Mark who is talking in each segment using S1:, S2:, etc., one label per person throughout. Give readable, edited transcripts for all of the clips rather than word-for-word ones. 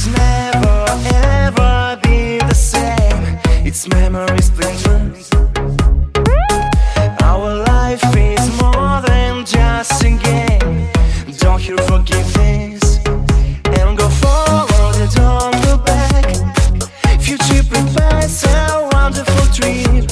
S1: It's never ever be the same. It's memories playing. Our life is more than just a game. Don't you forgive this and go forward and don't go back. Future prepares a wonderful dream.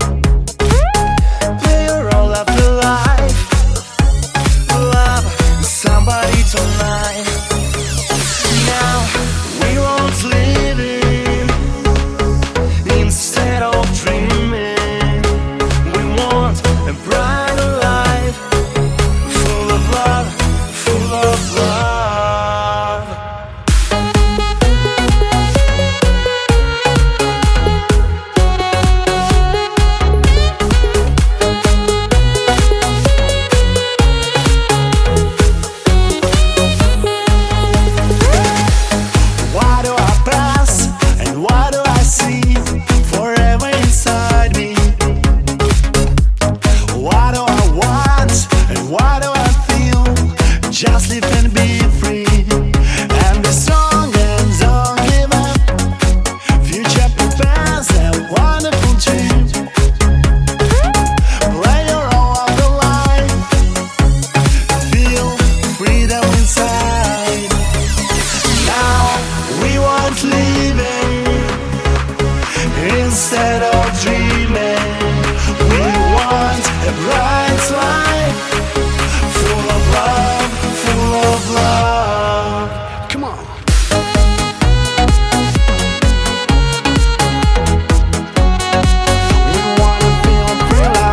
S1: Play a role of the life. Love somebody tonight. Now we won't live in instead of dreaming. We want a brighter life, full of love, full of love. Why do I pass and why do I see forever inside me? Why do I want and why do I feel? Just live and be free and be strong and don't give up. Future prepares a wonderful dream. Play your role of the life. Feel freedom inside. Now we want living instead of dreaming. We want a bright life, full of love, full of love. Come on. We wanna feel free love.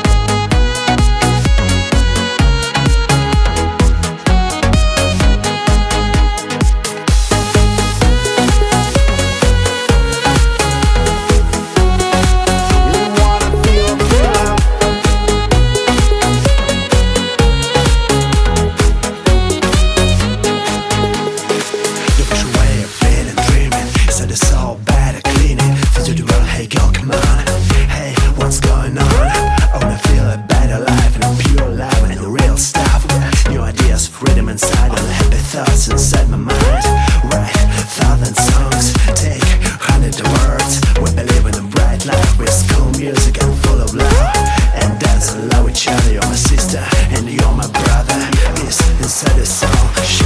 S1: We wanna feel free love. You push away a feeling, dreaming. Said it's all better, cleaning. Feel the world, hey girl, come on. Hey, what's going on? I wanna feel a better life and a pure love and the real stuff. New ideas, freedom inside, all happy thoughts inside my mind. Write 1,000 songs, take 100 words. We believe in a bright life with cool music and full of love. And dance and love each other. You're my sister and you're my brother. It's inside the soul.